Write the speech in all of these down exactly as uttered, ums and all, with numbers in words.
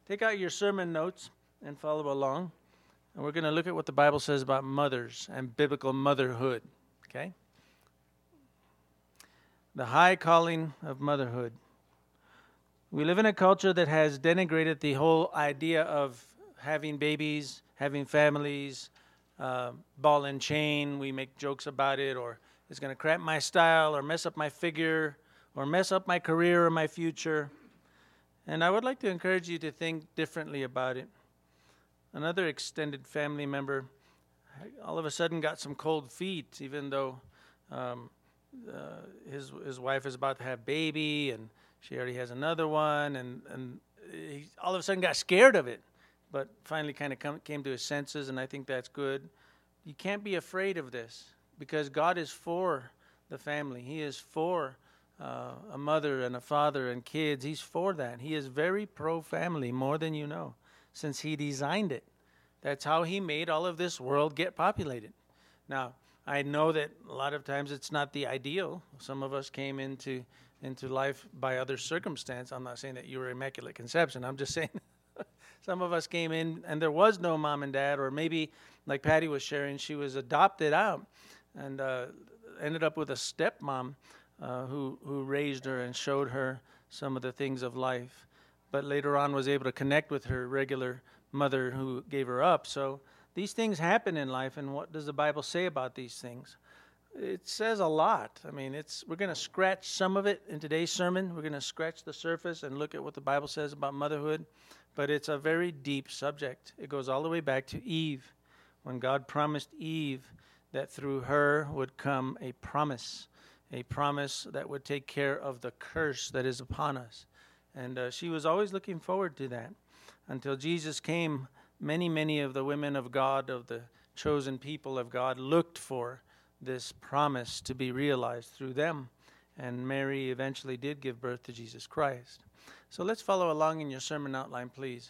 Take out your sermon notes and follow along. And we're going to look at what the Bible says about mothers and biblical motherhood, okay? The high calling of motherhood. We live in a culture that has denigrated the whole idea of having babies, having families, uh, ball and chain. We make jokes about it, or it's going to cramp my style, or mess up my figure, or mess up my career or my future. And I would like to encourage you to think differently about it. Another extended family member all of a sudden got some cold feet, even though um, uh, his his wife is about to have baby, and she already has another one, and, and he all of a sudden got scared of it, but finally kind of come, came to his senses, and I think that's good. You can't be afraid of this, because God is for the family. He is for Uh, a mother and a father and kids. He's for that. He is very pro-family, more than you know, since he designed it. That's how he made all of this world get populated. Now, I know that a lot of times it's not the ideal. Some of us came into into life by other circumstance. I'm not saying that you were Immaculate Conception. I'm just saying some of us came in and there was no mom and dad, or maybe, like Patty was sharing, she was adopted out and uh, ended up with a stepmom Uh, who who raised her and showed her some of the things of life, but later on was able to connect with her regular mother who gave her up. So these things happen in life, and what does the Bible say about these things? It says a lot. I mean, it's we're going to scratch some of it in today's sermon. We're going to scratch the surface and look at what the Bible says about motherhood, but it's a very deep subject. It goes all the way back to Eve, when God promised Eve that through her would come a promise. A promise that would take care of the curse that is upon us. And uh, she was always looking forward to that. Until Jesus came, many, many of the women of God, of the chosen people of God, looked for this promise to be realized through them. And Mary eventually did give birth to Jesus Christ. So let's follow along in your sermon outline, please.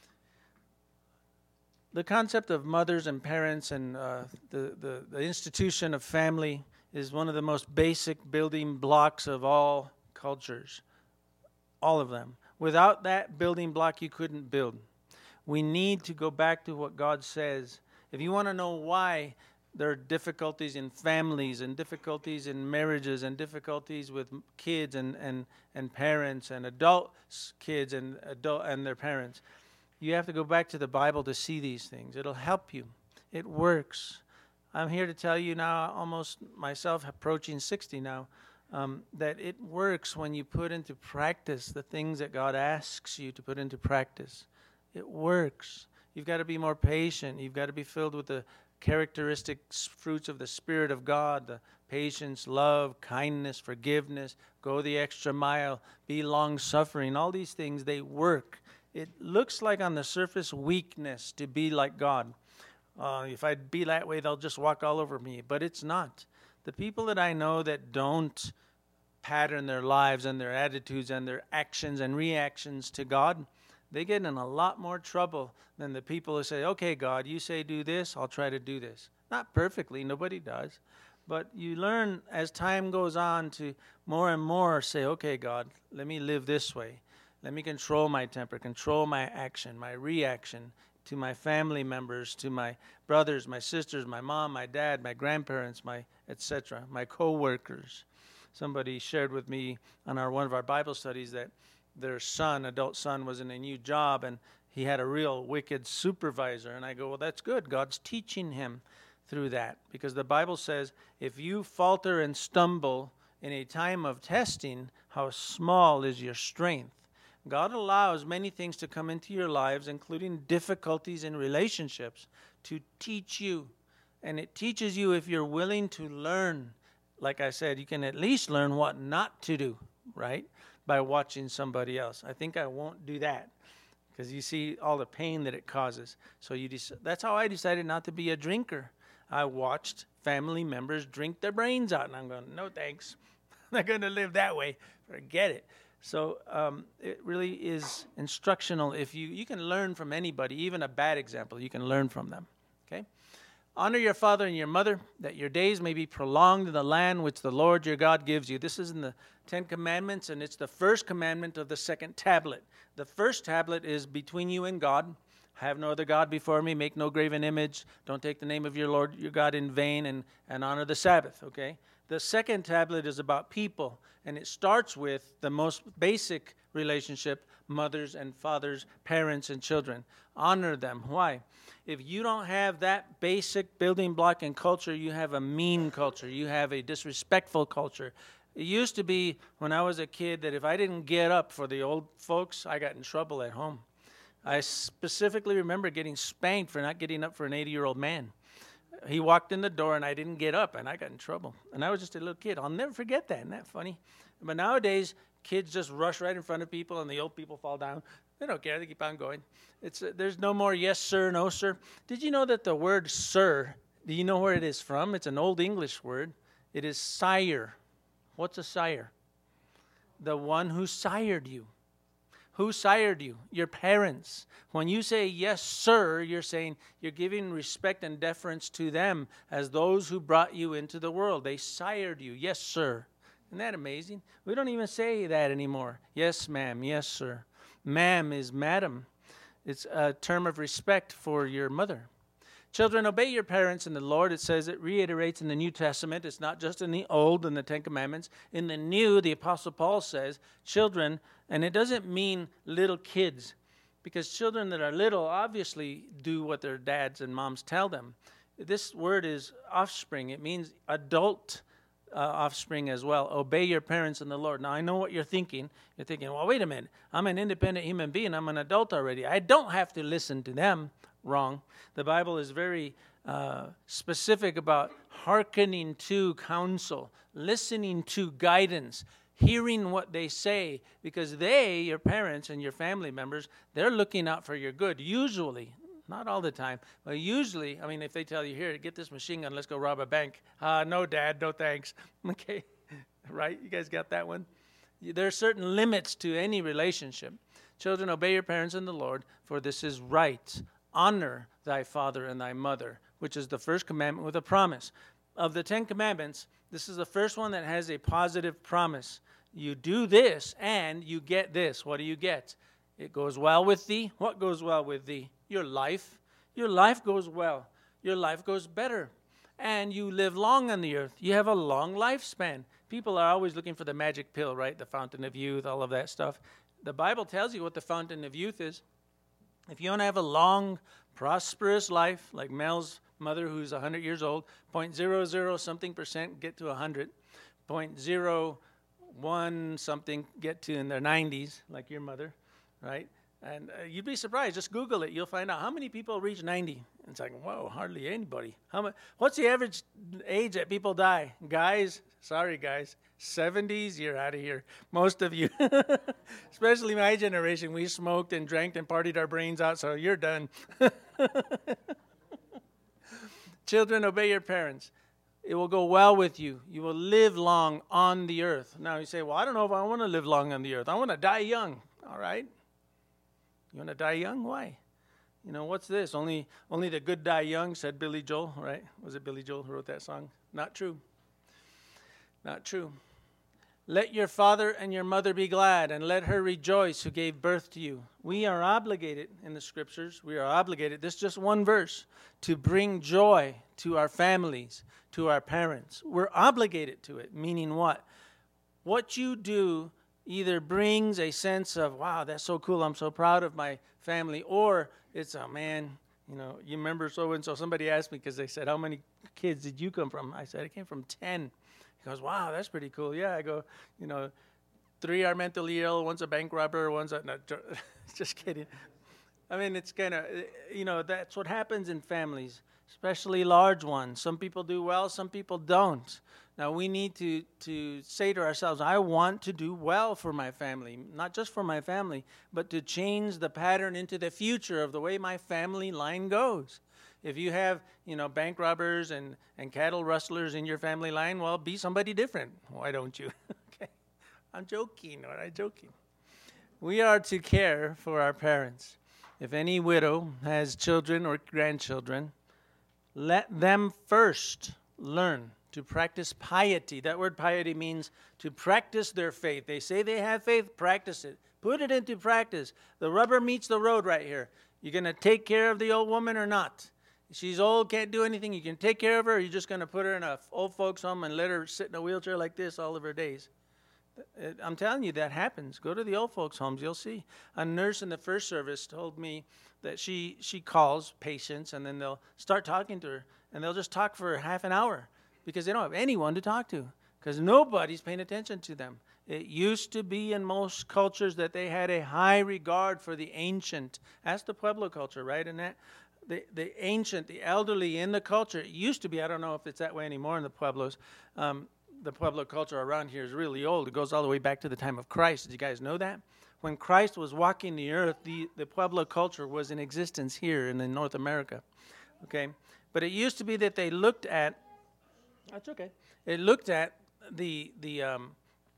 The concept of mothers and parents and uh, the, the, the institution of family is one of the most basic building blocks of all cultures, all of them. Without that building block, you couldn't build. We need to go back to what God says. If you want to know why there are difficulties in families and difficulties in marriages and difficulties with kids and, and, and parents and adults, kids and adult and their parents, you have to go back to the Bible to see these things. It'll help you. It works. I'm here to tell you now, almost myself approaching sixty now, um, that it works when you put into practice the things that God asks you to put into practice. It works. You've got to be more patient. You've got to be filled with the characteristic fruits of the Spirit of God, the patience, love, kindness, forgiveness, go the extra mile, be long-suffering. All these things, they work. It looks like on the surface weakness to be like God. Uh, if I'd be that way, they'll just walk all over me. But it's not. The people that I know that don't pattern their lives and their attitudes and their actions and reactions to God, they get in a lot more trouble than the people who say, okay, God, you say do this, I'll try to do this. Not perfectly, nobody does. But you learn as time goes on to more and more say, okay, God, let me live this way. Let me control my temper, control my action, my reaction to my family members, to my brothers, my sisters, my mom, my dad, my grandparents, my et cetera, my co-workers. Somebody shared with me on our one of our Bible studies that their son, adult son, was in a new job, and he had a real wicked supervisor. And I go, well, that's good. God's teaching him through that, because the Bible says if you falter and stumble in a time of testing, how small is your strength. God allows many things to come into your lives, including difficulties in relationships, to teach you. And it teaches you if you're willing to learn. Like I said, you can at least learn what not to do, right? By watching somebody else. I think I won't do that, because you see all the pain that it causes. So you dec- that's how I decided not to be a drinker. I watched family members drink their brains out, and I'm going, no thanks. I'm not going to live that way. Forget it. So um, it really is instructional. If you, you can learn from anybody, even a bad example, you can learn from them, okay? Honor your father and your mother, that your days may be prolonged in the land which the Lord your God gives you. This is in the Ten Commandments, and it's the first commandment of the second tablet. The first tablet is between you and God. Have no other God before me. Make no graven image. Don't take the name of your Lord your God in vain, and, and honor the Sabbath, okay? The second tablet is about people, and it starts with the most basic relationship, mothers and fathers, parents and children. Honor them. Why? If you don't have that basic building block in culture, you have a mean culture. You have a disrespectful culture. It used to be when I was a kid that if I didn't get up for the old folks, I got in trouble at home. I specifically remember getting spanked for not getting up for an eighty-year-old man. He walked in the door and I didn't get up and I got in trouble. And I was just a little kid. I'll never forget that. Isn't that funny? But nowadays, kids just rush right in front of people and the old people fall down. They don't care. They keep on going. It's uh, there's no more yes, sir, no, sir. Did you know that the word sir, do you know where it is from? It's an old English word. It is sire. What's a sire? The one who sired you. Who sired you? Your parents. When you say yes, sir, you're saying you're giving respect and deference to them as those who brought you into the world. They sired you. Yes, sir. Isn't that amazing? We don't even say that anymore. Yes, ma'am. Yes, sir. Ma'am is madam. It's a term of respect for your mother. Children, obey your parents in the Lord. It says, it reiterates in the New Testament. It's not just in the Old and the Ten Commandments. In the New, the Apostle Paul says, children, and it doesn't mean little kids, because children that are little obviously do what their dads and moms tell them. This word is offspring. It means adult uh, offspring as well. Obey your parents in the Lord. Now, I know what you're thinking. You're thinking, well, wait a minute. I'm an independent human being. I'm an adult already. I don't have to listen to them. Wrong. The Bible is very uh, specific about hearkening to counsel, listening to guidance, hearing what they say, because they, your parents and your family members, they're looking out for your good, usually. Not all the time, but usually. I mean, if they tell you, here, get this machine gun, let's go rob a bank. Uh, no, Dad, no thanks. Okay, right? You guys got that one? There are certain limits to any relationship. Children, obey your parents in the Lord, for this is right. Honor thy father and thy mother, which is the first commandment with a promise. Of the Ten Commandments, this is the first one that has a positive promise. You do this and you get this. What do you get? It goes well with thee. What goes well with thee? Your life. Your life goes well. Your life goes better. And you live long on the earth. You have a long lifespan. People are always looking for the magic pill, right? The fountain of youth, all of that stuff. The Bible tells you what the fountain of youth is. If you want to have a long, prosperous life, like Mel's mother, who's one hundred years old, zero point zero zero something percent get to one hundred, zero point zero one something get to in their nineties, like your mother, right? And uh, you'd be surprised. Just Google it. You'll find out how many people reach ninety. It's like, whoa, hardly anybody. How much? What's the average age that people die? Guys, sorry, guys, seventies, you're out of here. Most of you, especially my generation, we smoked and drank and partied our brains out, so you're done. Children, obey your parents. It will go well with you. You will live long on the earth. Now you say, well, I don't know if I want to live long on the earth. I want to die young. All right. You want to die young? Why? You know, what's this? Only only the good die young, said Billy Joel, right? Was it Billy Joel who wrote that song? Not true. Not true. Let your father and your mother be glad, and let her rejoice who gave birth to you. We are obligated in the scriptures, we are obligated, this is just one verse, to bring joy to our families, to our parents. We're obligated to it, meaning what? What you do either brings a sense of, wow, that's so cool, I'm so proud of my family, or it's, oh man, you know, you remember so-and-so. Somebody asked me because they said, how many kids did you come from? I said, I came from ten. He goes, wow, that's pretty cool. Yeah, I go, you know, three are mentally ill, one's a bank robber, one's a, no, just kidding. I mean, it's kind of, you know, that's what happens in families, especially large ones. Some people do well, some people don't. Now, we need to, to say to ourselves, I want to do well for my family, not just for my family, but to change the pattern into the future of the way my family line goes. If you have, you know, bank robbers and, and cattle rustlers in your family line, well, be somebody different. Why don't you? Okay, I'm joking, all right, joking. We are to care for our parents. If any widow has children or grandchildren, Let them first learn to practice piety. That word piety means to practice their faith. They say they have faith, practice it. Put it into practice. The rubber meets the road right here. You're going to take care of the old woman or not? She's old, can't do anything. You can take care of her, or you're just going to put her in a old folks home and let her sit in a wheelchair like this all of her days. I'm telling you, that happens. Go to the old folks' homes, you'll see. A nurse in the first service told me that she, she calls patients, and then they'll start talking to her, and they'll just talk for half an hour because they don't have anyone to talk to because nobody's paying attention to them. It used to be in most cultures that they had a high regard for the ancient. That's the Pueblo culture, right? And that the, the ancient, the elderly in the culture, it used to be, I don't know if it's that way anymore in the Pueblos, um, the Pueblo culture around here is really old. It goes all the way back to the time of Christ. Did you guys know that? When Christ was walking the earth, the, the Pueblo culture was in existence here in, in North America. Okay? But it used to be that they looked at, that's okay, it looked at the, the um,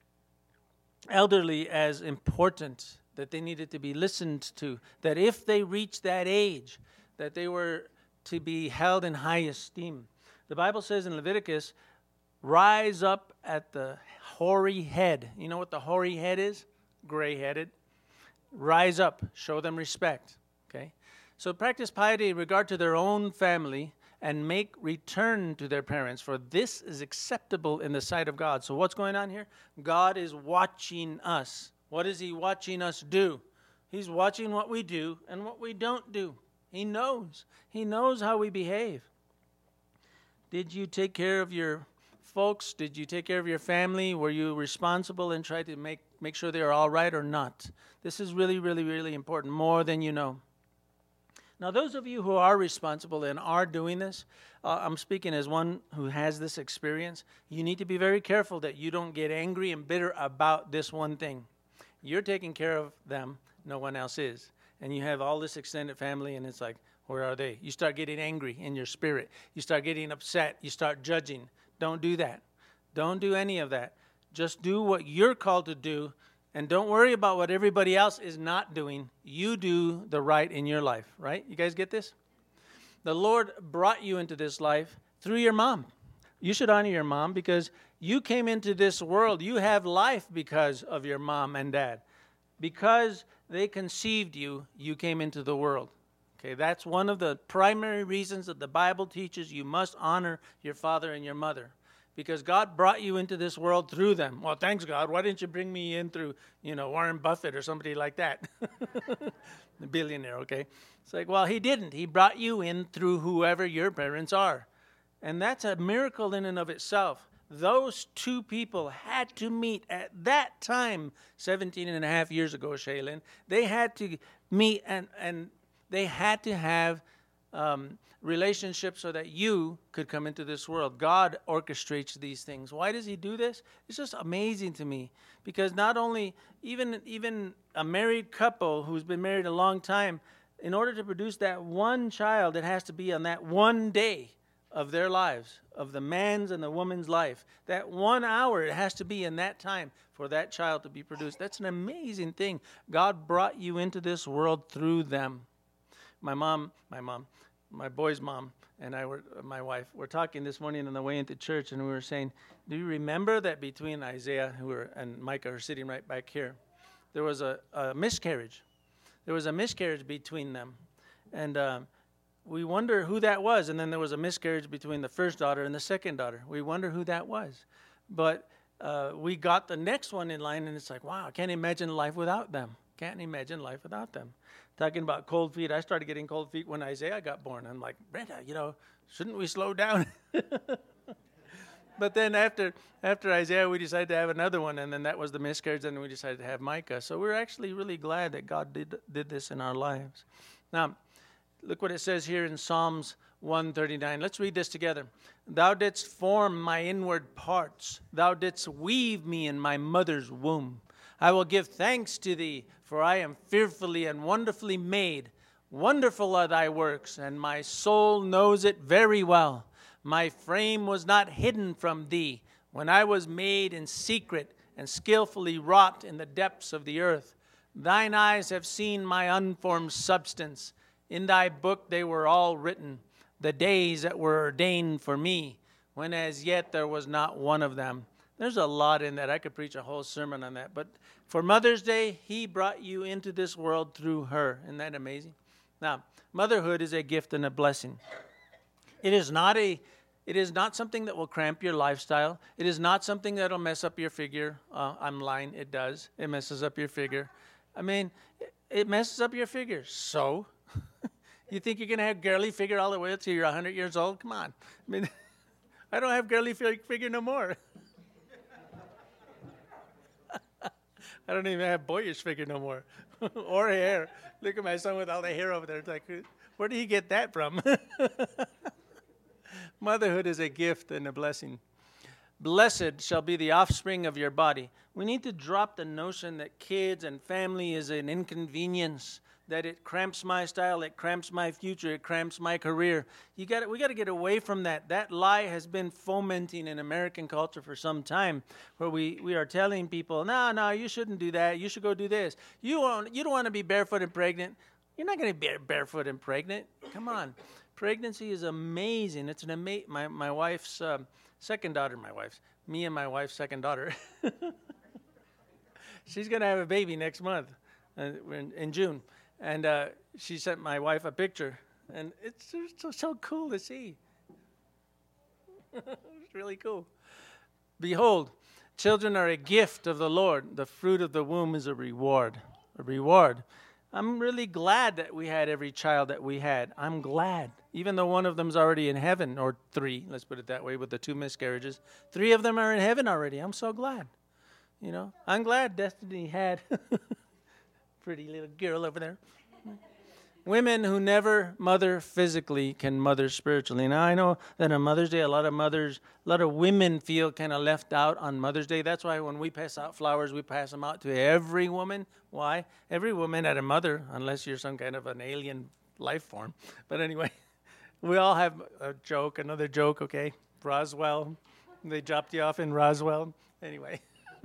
elderly as important, that they needed to be listened to, that if they reached that age, that they were to be held in high esteem. The Bible says in Leviticus, rise up at the hoary head. You know what the hoary head is? Gray-headed. Rise up. Show them respect. Okay? So practice piety in regard to their own family and make return to their parents, for this is acceptable in the sight of God. So what's going on here? God is watching us. What is he watching us do? He's watching what we do and what we don't do. He knows. He knows how we behave. Did you take care of your folks? Did you take care of your family? Were you responsible and tried to make, make sure they are all right or not? This is really, really, really important, more than you know. Now, those of you who are responsible and are doing this, uh, I'm speaking as one who has this experience, you need to be very careful that you don't get angry and bitter about this one thing. You're taking care of them, no one else is. And you have all this extended family, and it's like, where are they? You start getting angry in your spirit. You start getting upset. You start judging. Don't do that. Don't do any of that. Just do what you're called to do, and don't worry about what everybody else is not doing. You do the right in your life, right? You guys get this? The Lord brought you into this life through your mom. You should honor your mom because you came into this world. You have life because of your mom and dad. Because they conceived you, you came into the world. Okay, that's one of the primary reasons that the Bible teaches you must honor your father and your mother. Because God brought you into this world through them. Well, thanks, God. Why didn't you bring me in through, you know, Warren Buffett or somebody like that? The billionaire, okay? It's like, well, he didn't. He brought you in through whoever your parents are. And that's a miracle in and of itself. Those two people had to meet at that time, seventeen and a half years ago, Shaylin. They had to meet and, and they had to have um, relationships so that you could come into this world. God orchestrates these things. Why does he do this? It's just amazing to me. Because not only, even, even a married couple who's been married a long time, in order to produce that one child, it has to be on that one day of their lives, of the man's and the woman's life. That one hour, it has to be in that time for that child to be produced. That's an amazing thing. God brought you into this world through them. My mom, my mom, my boy's mom and I were, my wife, were talking this morning on the way into church, and we were saying, do you remember that between Isaiah who were, and Micah are sitting right back here, there was a, a miscarriage. There was a miscarriage between them. And um, we wonder who that was. And then there was a miscarriage between the first daughter and the second daughter. We wonder who that was. But uh, we got the next one in line, and it's like, wow, I can't imagine life without them. Can't imagine life without them. Talking about cold feet, I started getting cold feet when Isaiah got born. I'm like, Brenda, you know, shouldn't we slow down? But then after after Isaiah, we decided to have another one, and then that was the miscarriage, and we decided to have Micah. So we're actually really glad that God did did this in our lives. Now, look what it says here in Psalms one thirty-nine. Let's read this together. Thou didst form my inward parts. Thou didst weave me in my mother's womb. I will give thanks to thee, for I am fearfully and wonderfully made. Wonderful are thy works, and my soul knows it very well. My frame was not hidden from thee when I was made in secret and skillfully wrought in the depths of the earth. Thine eyes have seen my unformed substance. In thy book they were all written, the days that were ordained for me, when as yet there was not one of them. There's a lot in that. I could preach a whole sermon on that. But for Mother's Day, he brought you into this world through her. Isn't that amazing? Now, motherhood is a gift and a blessing. It is not a It is not something that will cramp your lifestyle. It is not something that will mess up your figure. Uh, I'm lying. It does. It messes up your figure. I mean, it messes up your figure. So, you think you're going to have girly figure all the way until you're one hundred years old? Come on. I mean, I don't have girly figure no more. I don't even have boyish figure no more. Or hair. Look at my son with all the hair over there. It's like, where did he get that from? Motherhood is a gift and a blessing. Blessed shall be the offspring of your body. We need to drop the notion that kids and family is an inconvenience, that it cramps my style, it cramps my future, it cramps my career. You got we got to get away from that. That lie has been fomenting in American culture for some time, where we, we are telling people, no, no, you shouldn't do that. You should go do this. You won't, you don't want to be barefoot and pregnant. You're not going to be barefoot and pregnant. Come on. Pregnancy is amazing. It's an ama- my my wife's um, second daughter. My wife's me and my wife's second daughter. She's gonna have a baby next month, uh, in, in June, and uh, she sent my wife a picture, and it's just so, so cool to see. It's really cool. Behold, children are a gift of the Lord. The fruit of the womb is a reward. A reward. I'm really glad that we had every child that we had. I'm glad. Even though one of them's already in heaven, or three, let's put it that way, with the two miscarriages. Three of them are in heaven already. I'm so glad. You know, I'm glad Destiny had pretty little girl over there. Women who never mother physically can mother spiritually. Now, I know that on Mother's Day, a lot of mothers, a lot of women feel kind of left out on Mother's Day. That's why when we pass out flowers, we pass them out to every woman. Why? Every woman had a mother, unless you're some kind of an alien life form. But anyway, we all have a joke, another joke, okay? Roswell. They dropped you off in Roswell. Anyway.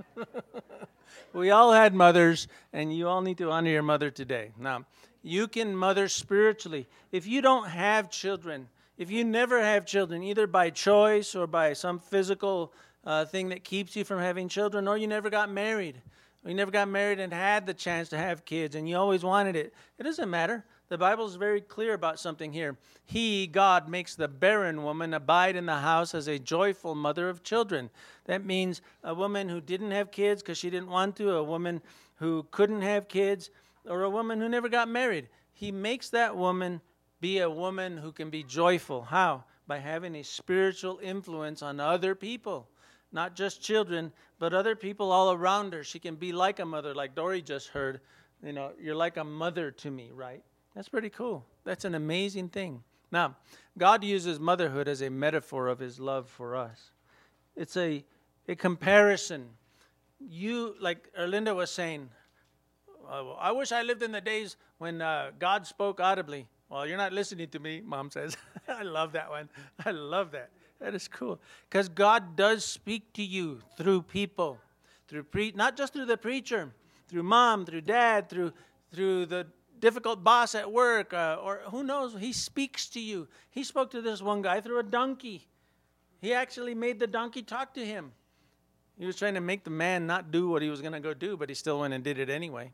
We all had mothers, and you all need to honor your mother today. Now, you can mother spiritually. If you don't have children, if you never have children, either by choice or by some physical uh, thing that keeps you from having children, or you never got married, or you never got married and had the chance to have kids, and you always wanted it, it doesn't matter. The Bible is very clear about something here. He, God, makes the barren woman abide in the house as a joyful mother of children. That means a woman who didn't have kids because she didn't want to, a woman who couldn't have kids, or a woman who never got married. He makes that woman be a woman who can be joyful. How? By having a spiritual influence on other people. Not just children, but other people all around her. She can be like a mother, like Dory just heard. You know, you're like a mother to me, right? That's pretty cool. That's an amazing thing. Now, God uses motherhood as a metaphor of his love for us. It's a, a comparison. You, like Erlinda was saying, uh, I wish I lived in the days when uh, God spoke audibly. Well, you're not listening to me, Mom says. I love that one. I love that. That is cool. Because God does speak to you through people, through pre- not just through the preacher, through mom, through dad, through through the difficult boss at work, uh, or who knows, he speaks to you. He spoke to this one guy through a donkey. He actually made the donkey talk to him. He was trying to make the man not do what he was going to go do, but he still went and did it anyway.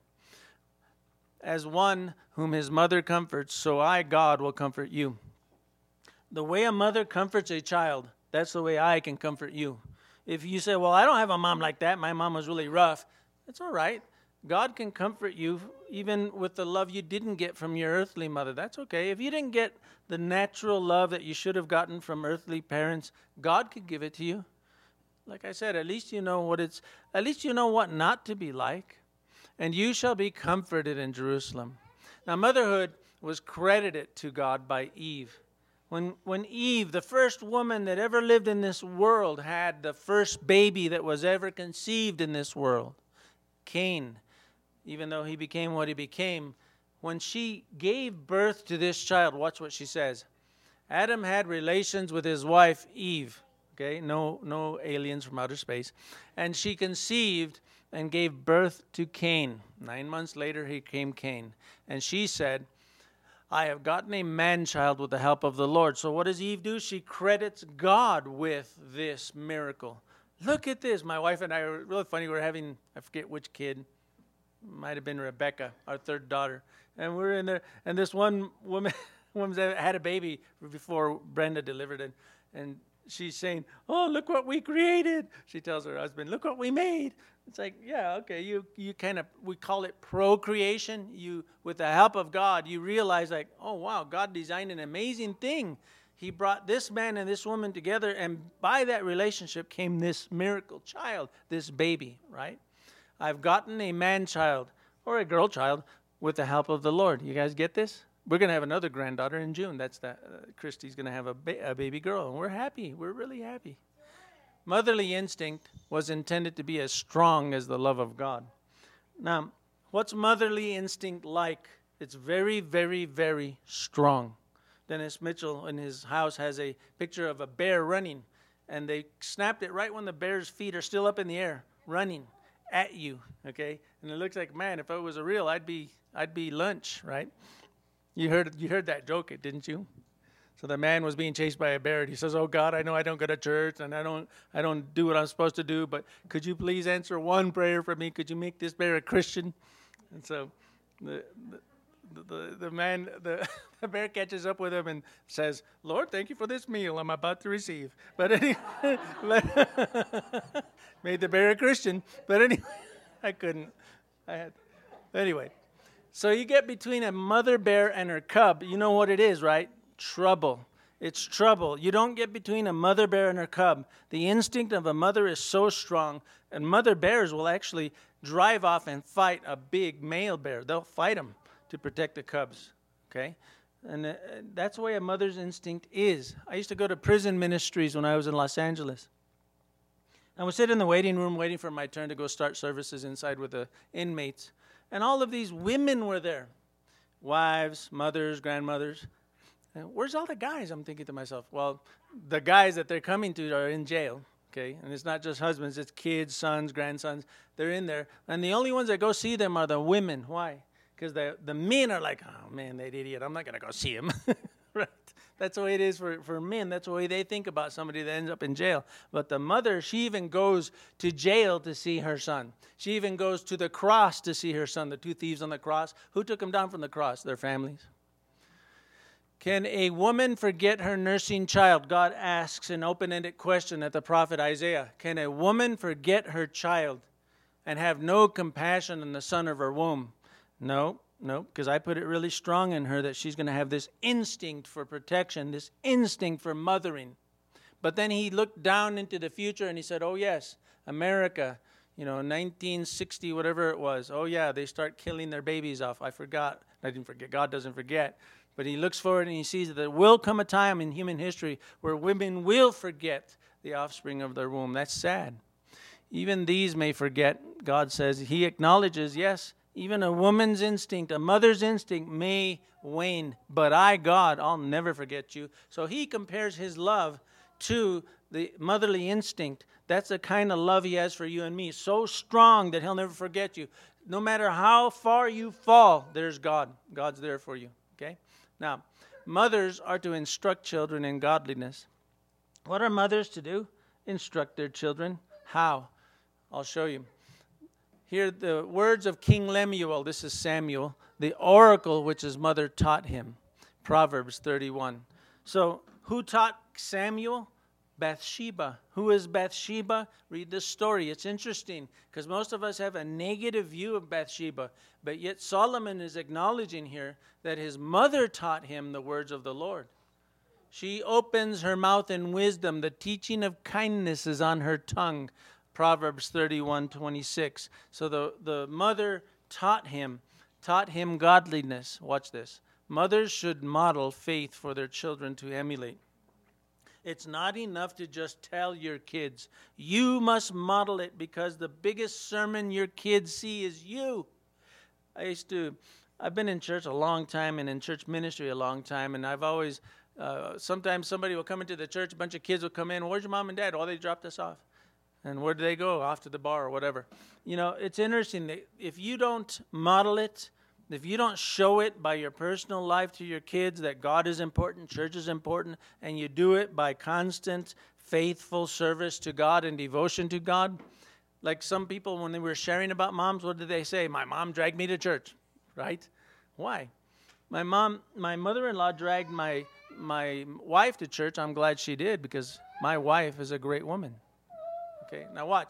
As one whom his mother comforts, so I, God, will comfort you. The way a mother comforts a child, that's the way I can comfort you. If you say, well, I don't have a mom like that, my mom was really rough, it's all right. God can comfort you even with the love you didn't get from your earthly mother. That's okay. If you didn't get the natural love that you should have gotten from earthly parents, God could give it to you. Like I said, at least you know what it's, at least you know what not to be like. And you shall be comforted in Jerusalem. Now, motherhood was credited to God by Eve. When, when Eve, the first woman that ever lived in this world, had the first baby that was ever conceived in this world, Cain, even though he became what he became, when she gave birth to this child, watch what she says. Adam had relations with his wife, Eve. Okay, no, no aliens from outer space. And she conceived and gave birth to Cain. Nine months later, he came Cain. And she said, I have gotten a man-child with the help of the Lord. So what does Eve do? She credits God with this miracle. Look at this. My wife and I were really funny. We were having, I forget which kid. Might have been Rebecca, our third daughter. And we're in there, and this one woman, woman had a baby before Brenda delivered it. And she's saying, oh, look what we created. She tells her husband, look what we made. It's like, yeah, okay, you you kind of, we call it procreation. You, with the help of God, you realize like, oh, wow, God designed an amazing thing. He brought this man and this woman together, and by that relationship came this miracle child, this baby, right? I've gotten a man-child or a girl-child with the help of the Lord. You guys get this? We're going to have another granddaughter in June. That's that. Uh, Christy's going to have a, ba- a baby girl, and we're happy. We're really happy. Motherly instinct was intended to be as strong as the love of God. Now, what's motherly instinct like? It's very, very, very strong. Dennis Mitchell in his house has a picture of a bear running, and they snapped it right when the bear's feet are still up in the air, running at you, okay? And it looks like, man, if it was a real, I'd be I'd be lunch, right? You heard you heard that joke, didn't you? So the man was being chased by a bear, and he says, "Oh God, I know I don't go to church, and I don't I don't do what I'm supposed to do, but could you please answer one prayer for me? Could you make this bear a Christian?" And so the the the, the man the, the bear catches up with him and says, "Lord, thank you for this meal I'm about to receive." But anyway, made the bear a Christian. But anyway, I couldn't. I had anyway. So you get between a mother bear and her cub. You know what it is, right? Trouble. It's trouble. You don't get between a mother bear and her cub. The instinct of a mother is so strong, and mother bears will actually drive off and fight a big male bear. They'll fight him to protect the cubs, okay? And uh, that's the way a mother's instinct is. I used to go to prison ministries when I was in Los Angeles. I would sit in the waiting room waiting for my turn to go start services inside with the inmates. And all of these women were there. Wives, mothers, grandmothers. And where's all the guys? I'm thinking to myself, well, the guys that they're coming to are in jail, okay? And it's not just husbands, it's kids, sons, grandsons. They're in there. And the only ones that go see them are the women. Why? Because the, the men are like, oh, man, that idiot, I'm not going to go see him. Right? That's the way it is for, for men. That's the way they think about somebody that ends up in jail. But the mother, she even goes to jail to see her son. She even goes to the cross to see her son, the two thieves on the cross. Who took them down from the cross? Their families. Can a woman forget her nursing child? God asks an open-ended question at the prophet Isaiah. Can a woman forget her child and have no compassion on the son of her womb? No. No, because I put it really strong in her that she's going to have this instinct for protection, this instinct for mothering. But then he looked down into the future and he said, oh, yes, America, you know, nineteen sixty, whatever it was. Oh, yeah, they start killing their babies off. I forgot. I didn't forget. God doesn't forget. But he looks forward and he sees that there will come a time in human history where women will forget the offspring of their womb. That's sad. Even these may forget. God says, he acknowledges, yes, even a woman's instinct, a mother's instinct may wane, but I, God, I'll never forget you. So he compares his love to the motherly instinct. That's the kind of love he has for you and me, so strong that he'll never forget you. No matter how far you fall, there's God. God's there for you, okay? Now, mothers are to instruct children in godliness. What are mothers to do? Instruct their children. How? I'll show you. Here, the words of King Lemuel, this is Samuel, the oracle which his mother taught him, Proverbs thirty-one. So, who taught Samuel? Bathsheba. Who is Bathsheba? Read this story. It's interesting because most of us have a negative view of Bathsheba, but yet Solomon is acknowledging here that his mother taught him the words of the Lord. She opens her mouth in wisdom. The teaching of kindness is on her tongue. Proverbs thirty-one twenty-six. So the, the mother taught him, taught him godliness. Watch this. Mothers should model faith for their children to emulate. It's not enough to just tell your kids. You must model it because the biggest sermon your kids see is you. I used to, I've been in church a long time and in church ministry a long time, and I've always, uh, sometimes somebody will come into the church, a bunch of kids will come in, where's your mom and dad? Oh, they dropped us off. And where do they go? Off to the bar or whatever. You know, it's interesting that if you don't model it, If you don't show it by your personal life to your kids that God is important, church is important, and you do it by constant, faithful service to God and devotion to God, like some people, when they were sharing about moms, what did they say? My mom dragged me to church, right? Why? My mom, my mother-in-law dragged my my wife to church. I'm glad she did, because my wife is a great woman. Okay, now watch.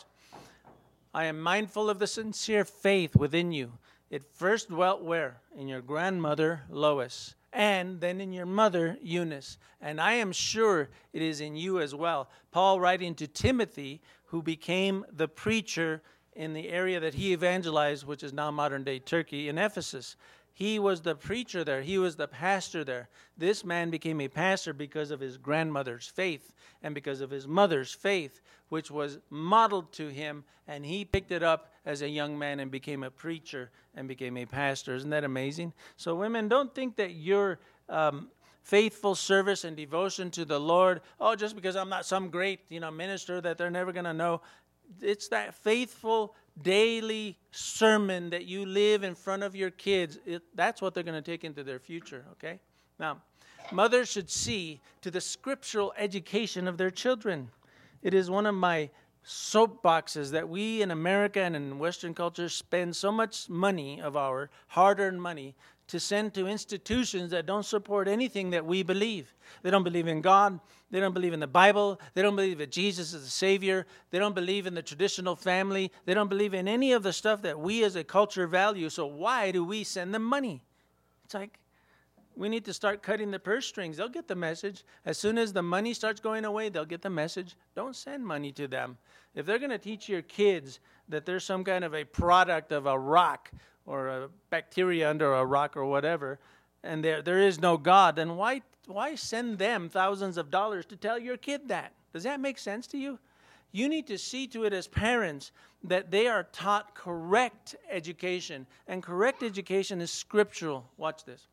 I am mindful of the sincere faith within you. It first dwelt where? In your grandmother, Lois, and then in your mother, Eunice. And I am sure it is in you as well. Paul writing to Timothy, who became the preacher in the area that he evangelized, which is now modern-day Turkey, in Ephesus. He was the preacher there. He was the pastor there. This man became a pastor because of his grandmother's faith and because of his mother's faith, which was modeled to him, and he picked it up as a young man and became a preacher and became a pastor. Isn't that amazing? So women, don't think that your um, faithful service and devotion to the Lord, oh, just because I'm not some great, you know, minister that they're never going to know. It's that faithful daily sermon that you live in front of your kids. It, that's what they're going to take into their future, okay? Now, mothers should see to the scriptural education of their children. It is one of my soapboxes that we in America and in Western culture spend so much money of our hard-earned money to send to institutions that don't support anything that we believe. They don't believe in God. They don't believe in the Bible. They don't believe that Jesus is the Savior. They don't believe in the traditional family. They don't believe in any of the stuff that we as a culture value. So why do we send them money? It's like, we need to start cutting the purse strings. They'll get the message. As soon as the money starts going away, they'll get the message. Don't send money to them. If they're going to teach your kids that there's some kind of a product of a rock or a bacteria under a rock or whatever, and there there is no God, then why why send them thousands of dollars to tell your kid that? Does that make sense to you? You need to see to it as parents that they are taught correct education, and correct education is scriptural. Watch this.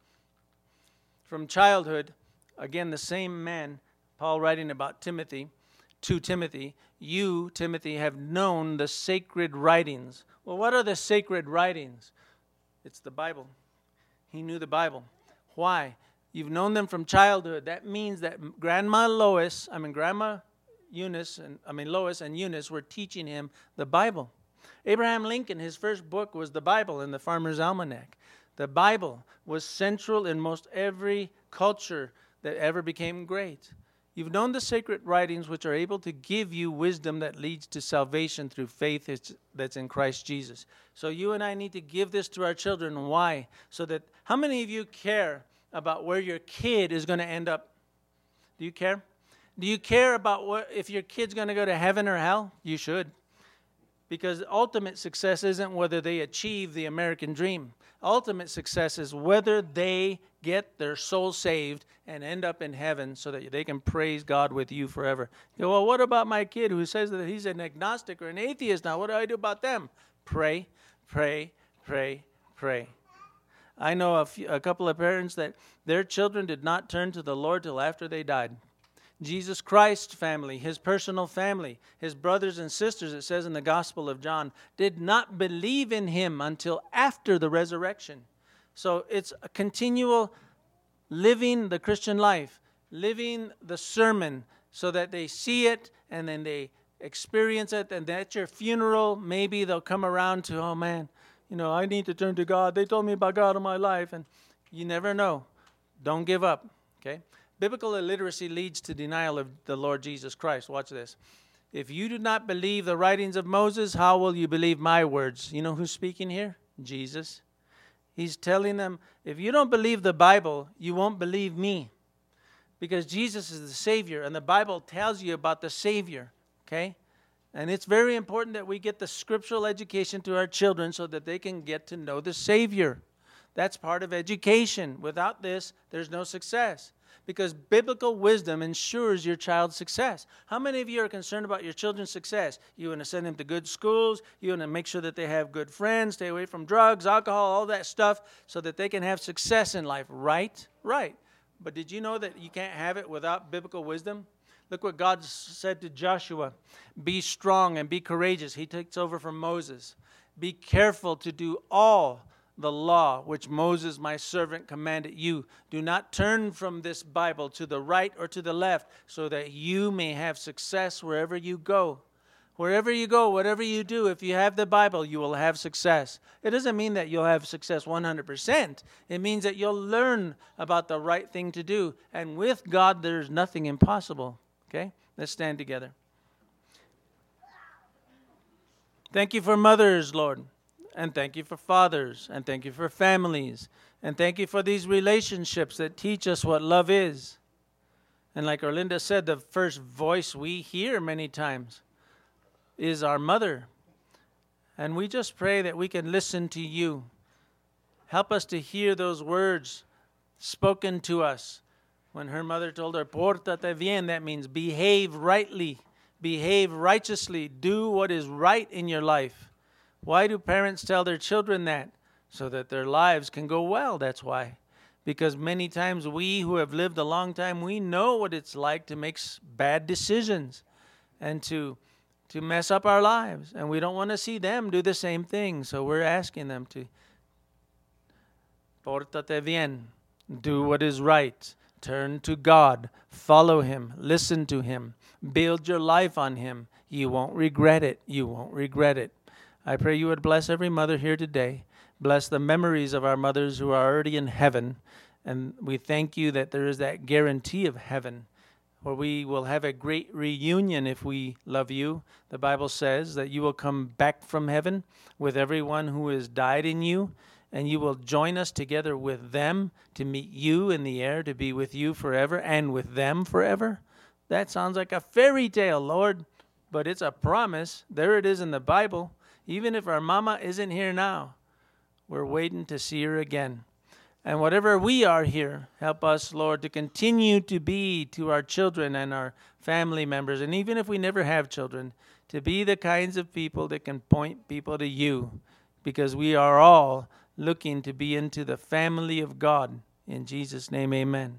From childhood, again, the same man, Paul writing about Timothy, to Timothy, you, Timothy, have known the sacred writings. Well, what are the sacred writings? It's the Bible. He knew the Bible. Why? You've known them from childhood. That means that Grandma Lois, I mean Grandma Eunice, and I mean Lois and Eunice were teaching him the Bible. Abraham Lincoln, his first book was the Bible in the Farmer's Almanac. The Bible was central in most every culture that ever became great. You've known the sacred writings which are able to give you wisdom that leads to salvation through faith that's in Christ Jesus. So you and I need to give this to our children. Why? So that, how many of you care about where your kid is going to end up? Do you care? Do you care about what, if your kid's going to go to heaven or hell? You should. Because ultimate success isn't whether they achieve the American dream. Ultimate success is whether they get their soul saved and end up in heaven so that they can praise God with you forever. You go, well, what about my kid who says that he's an agnostic or an atheist now? What do I do about them? Pray, pray, pray, pray. I know a, few, a couple of parents that their children did not turn to the Lord till after they died. Jesus Christ's family, his personal family, his brothers and sisters, it says in the Gospel of John, did not believe in him until after the resurrection. So it's a continual living the Christian life, living the sermon so that they see it and then they experience it. And at your funeral, maybe they'll come around to, oh man, you know, I need to turn to God. They told me about God in my life. And you never know. Don't give up, okay? Biblical illiteracy leads to denial of the Lord Jesus Christ. Watch this. If you do not believe the writings of Moses, how will you believe my words? You know who's speaking here? Jesus. He's telling them, if you don't believe the Bible, you won't believe me. Because Jesus is the Savior, and the Bible tells you about the Savior, okay? And it's very important that we get the scriptural education to our children so that they can get to know the Savior. That's part of education. Without this, there's no success. Because biblical wisdom ensures your child's success. How many of you are concerned about your children's success? You want to send them to good schools. You want to make sure that they have good friends, stay away from drugs, alcohol, all that stuff, so that they can have success in life. Right? Right. But did you know that you can't have it without biblical wisdom? Look what God said to Joshua. Be strong and be courageous. He takes over from Moses. Be careful to do all the law which Moses my servant commanded you. Do not turn from this Bible to the right or to the left, so that you may have success wherever you go. Wherever you go, whatever you do, if you have the Bible, you will have success. It doesn't mean that you'll have success one hundred percent. It means that you'll learn about the right thing to do. And with God, there's nothing impossible. Okay? Let's stand together. Thank you for mothers, Lord. And thank you for fathers. And thank you for families. And thank you for these relationships that teach us what love is. And like Erlinda said, the first voice we hear many times is our mother. And we just pray that we can listen to you. Help us to hear those words spoken to us. When her mother told her, "Pórtate bien," that means behave rightly, behave righteously, do what is right in your life. Why do parents tell their children that? So that their lives can go well, that's why. Because many times we who have lived a long time, we know what it's like to make bad decisions and to to mess up our lives. And we don't want to see them do the same thing. So we're asking them to, "Pórtate bien," do what is right. Turn to God. Follow Him. Listen to Him. Build your life on Him. You won't regret it. You won't regret it. I pray you would bless every mother here today. Bless the memories of our mothers who are already in heaven. And we thank you that there is that guarantee of heaven, where we will have a great reunion if we love you. The Bible says that you will come back from heaven with everyone who has died in you, and you will join us together with them to meet you in the air, to be with you forever and with them forever. That sounds like a fairy tale, Lord, but it's a promise. There it is in the Bible. Even if our mama isn't here now, we're waiting to see her again. And whatever we are here, help us, Lord, to continue to be to our children and our family members, and even if we never have children, to be the kinds of people that can point people to you, because we are all looking to be into the family of God. In Jesus' name, amen.